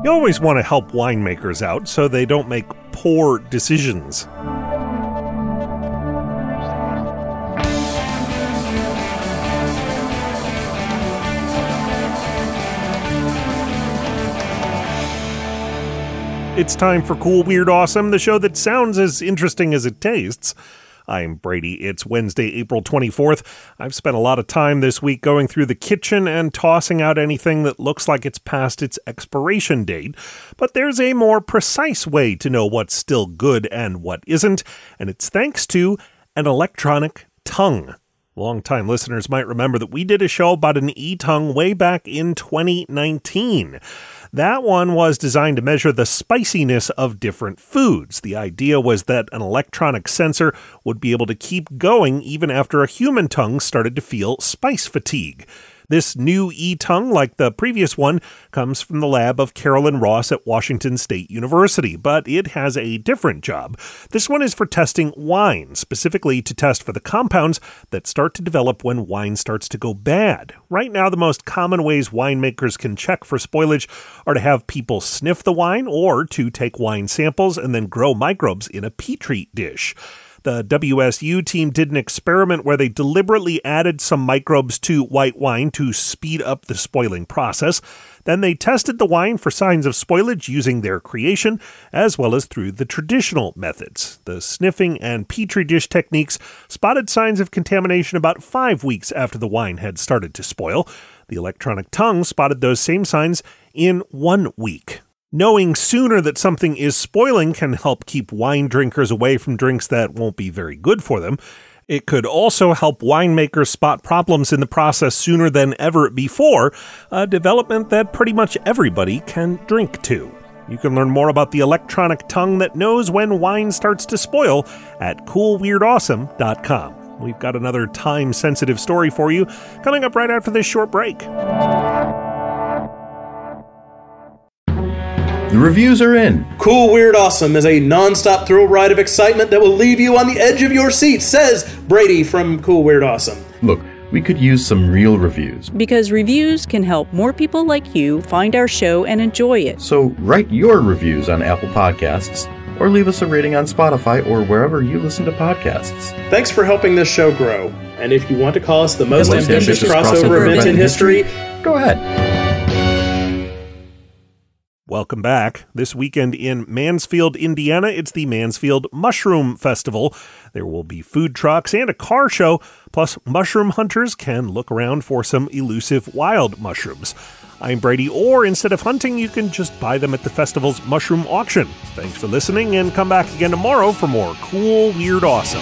You always want to help winemakers out so they don't make poor decisions. It's time for Cool, Weird, Awesome, the show that sounds as interesting as it tastes. I'm Brady. It's Wednesday, April 24th. I've spent a lot of time this week going through the kitchen and tossing out anything that looks like it's past its expiration date. But there's a more precise way to know what's still good and what isn't, and it's thanks to an electronic tongue. Longtime listeners might remember that we did a show about an e-tongue way back in 2019. That one was designed to measure the spiciness of different foods. The idea was that an electronic sensor would be able to keep going even after a human tongue started to feel spice fatigue. This new e-tongue, like the previous one, comes from the lab of Carolyn Ross at Washington State University, but it has a different job. This one is for testing wine, specifically to test for the compounds that start to develop when wine starts to go bad. Right now, the most common ways winemakers can check for spoilage are to have people sniff the wine or to take wine samples and then grow microbes in a petri dish. The WSU team did an experiment where they deliberately added some microbes to white wine to speed up the spoiling process. Then they tested the wine for signs of spoilage using their creation, as well as through the traditional methods. The sniffing and petri dish techniques spotted signs of contamination about 5 weeks after the wine had started to spoil. The electronic tongue spotted those same signs in 1 week. Knowing sooner that something is spoiling can help keep wine drinkers away from drinks that won't be very good for them. It could also help winemakers spot problems in the process sooner than ever before, a development that pretty much everybody can drink to. You can learn more about the electronic tongue that knows when wine starts to spoil at coolweirdawesome.com. We've got another time-sensitive story for you coming up right after this short break. The reviews are in. Cool, Weird, Awesome is a non-stop thrill ride of excitement that will leave you on the edge of your seat, says Brady from Cool, Weird, Awesome. Look, we could use some real reviews. Because reviews can help more people like you find our show and enjoy it. So write your reviews on Apple Podcasts or leave us a rating on Spotify or wherever you listen to podcasts. Thanks for helping this show grow. And if you want to call us the most ambitious crossover event in history, go ahead. Welcome back. This weekend in Mansfield, Indiana, it's the Mansfield Mushroom Festival. There will be food trucks and a car show, plus mushroom hunters can look around for some elusive wild mushrooms. I'm Brady, or instead of hunting, you can just buy them at the festival's mushroom auction. Thanks for listening, and come back again tomorrow for more Cool, Weird, Awesome.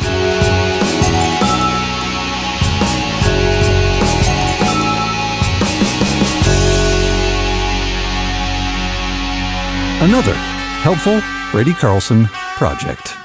Another helpful Brady Carlson project.